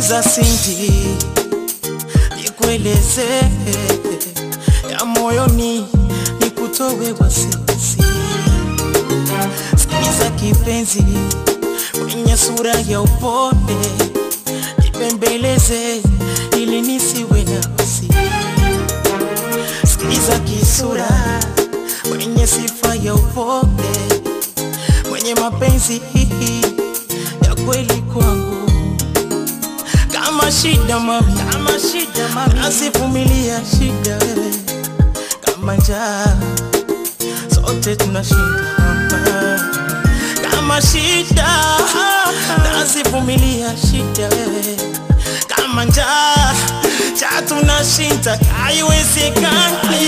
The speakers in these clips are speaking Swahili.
Sikiza Cindy, nikueleze ya moyoni, nikutowe wasiwasi. Sikiza kipenzi, kwenye sura ya upole, nipembeleze ili nisiwe na wasi. Sikiza kisura, kwenye sifa ya upole, mwenye mapenzi ya kweli kwangu. Kama shida mami, nasivumilia shida wewe. Kama njaa, sote tunashinda hapa. Kama shida, nasivumilia shida wewe. Kama njaa, tunashinda. Haiwezekani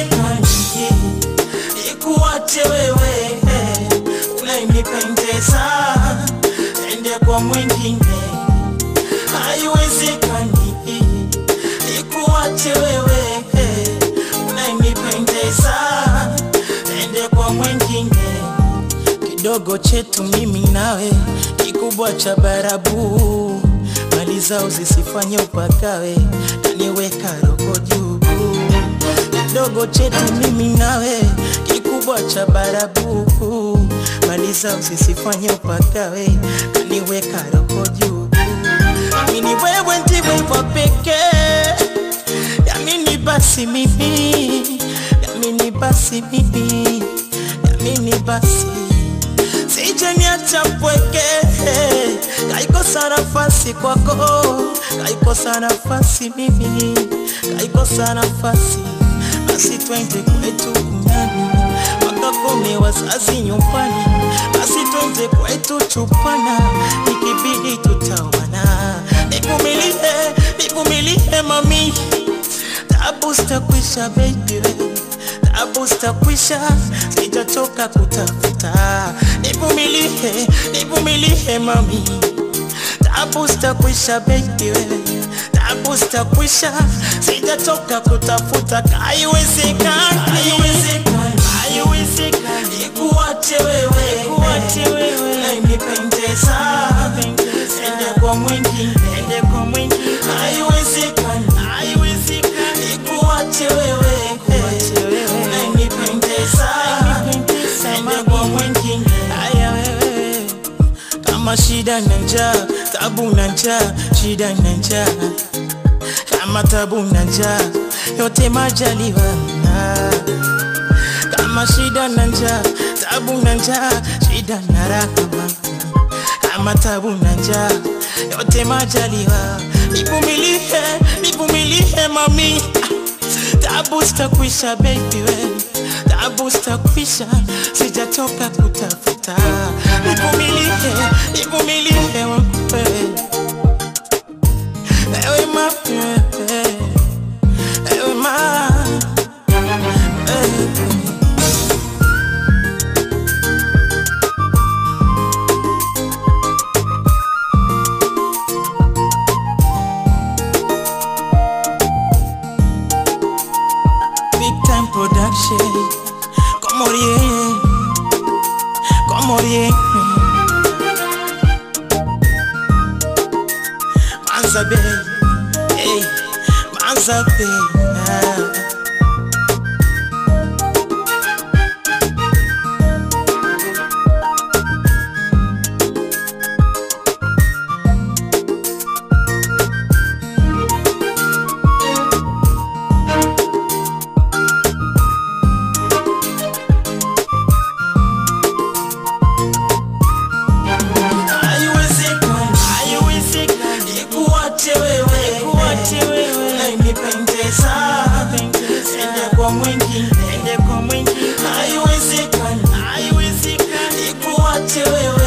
ikuache wewe, unanipendeza ende kwa mwingine. Haiwezekani ikuache wewe, unanipendeza ende kwa mwingine. Kidogo chetu mimi nawe, kikubwa cha barabu. Mali zao zisifanye upakawe, naniweka roho juu. Kidogo chetu mimi nawe, kikubwa cha barabu. Mali zao zisifanye upakawe, naniweka roho juu. Amini wewe ndiwe wa pekee, yamini basi mimi, yamini basi mimi, yamini basi. Sije niacha mpweke, kaikosa nafasi kwako, kaikosa nafasi mimi, kaikosa nafasi. Basi twende kwetu kunyani, wakakome wazazi nyumbani. Basi twende kwetu chupana, ikibidi tutawana. Nivumilie mami, tabu sitakwisha baby, tabu sitakwisha, sijatoka kutafuta. Nivumilie mami, tabu sitakwisha baby, tabu sitakwisha, sijatoka kutafuta. Haiwezekani ikuache wewe, unanipendeza ende kwa mwingine. Haiwezekani ikuache wewe, unanipendeza ende kwa mwingine. Haya wewe, kama shida na njaa, tabu na njaa, shida na njaa. Kama tabu na njaa, yote majaliwa. Kama shida na njaa, tabu na njaa, shida na rahama. Kama tabu na njaa, yote majaliwa. Nivumilie mami, tabu sitakwisha baby we, tabu sitakwisha, sijatoka kutafuta. Nivumilie wewe, ewe mami, ewe mami. Production, Comorie, Manzabe, hey, Manzabe. Ende kwa mwingine. Haiwezekani ikuache wewe.